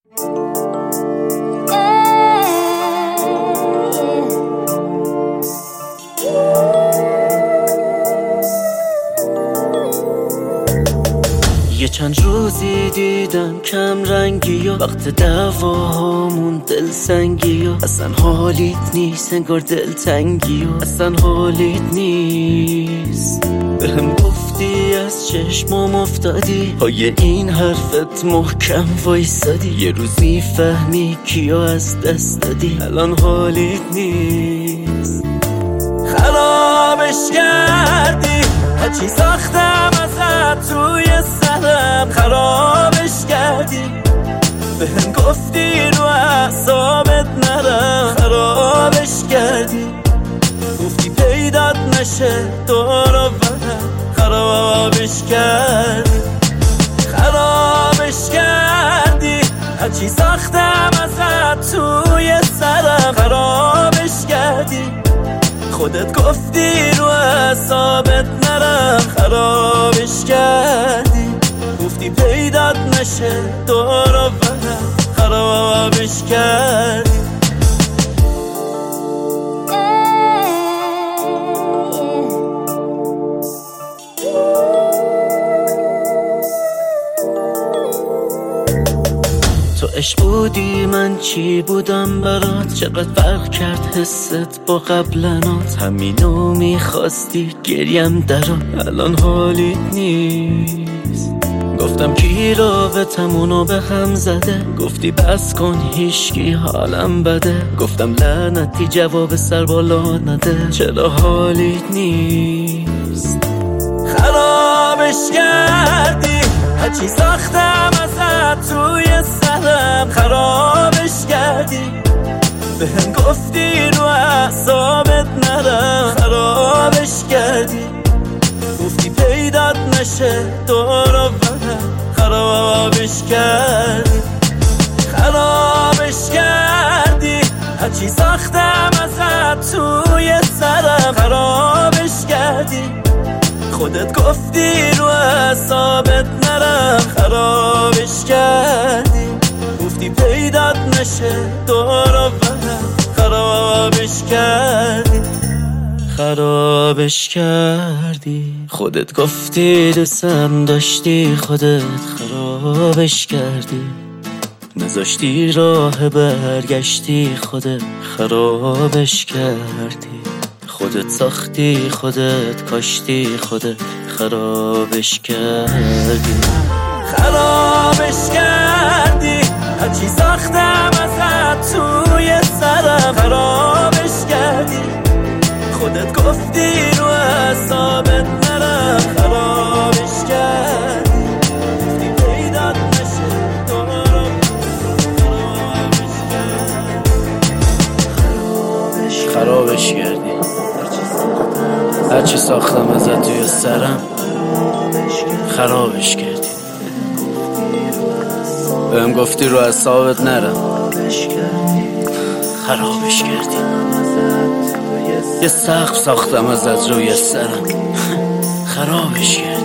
یه چند روزی دیدم کم رنگی و وقت دعواهامون دل سنگی و اصلا حالیت نیست، انگار دل تنگی و اصلا حالیت نیست. بهم گفتی از چشمام افتادی، پای این حرفت محکم وایسادی، یه روز میفهمی کیو از دست دادی، الان حالیت نیست. خرابش کردی هرچی ساختم ازت توی سرم، خرابش کردی. بهم گفتی رو اعصابت نرم، خرابش کردی. گفتی پیدات نشه دور و برم، خرابش کردی. خرابش کردی هرچی ساختم ازت توی سرم، خرابش کردی. خودت گفتی رو اعصابت نرم، خرابش کردی. گفتی پیدات نشه دور و برم، خرابش کردی. تو عشق بودی من چی بودم برات، چقدر فرق کرد حست با قبلنات. همینو میخواستی گریم درات، الان حالیت نیست. گفتم کی رابطمونو به هم زده، گفتی بس کن هیچکی حالم بده. گفتم لعنتی جواب سر بالا نده، چرا حالیت نیست. خرابش کردی هرچی ساختم ازت توی سرم، خرابش کردی. بهم گفتی رو اعصابت نرم، خرابش کردی. گفتی پیدات نشه دور و برم، خرابش کردی. خرابش کردی هرچی ساختم ازت توی سرم، خرابش کردی. خودت گفتی رو اعصابت نرم، خرابش کردی. گفتی پیدات نشه دور و برم، خرابش کردی. خرابش کردی. خودت گفتی دوستم داشتی، خودت خرابش کردی. نذاشتی راه برگشتی، خودت خرابش کردی. خودت ساختی، خودت کاشتی، خودت خرابش کردی. خرابش کردی هرچی ساختم ازت توی سرم، خرابش کردی. خودت گفتی رو اعصابت نرم، خرابش کردی. گفتی پیدات نشه دور خرابش کردی. خرابش کردی هرچی ساختم ازت توی سرم، خرابش کردی. بهم گفتی رو اعصابت نرم، خرابش کردی. یه سقف ساختم ازت روی سرم، خرابش کردی.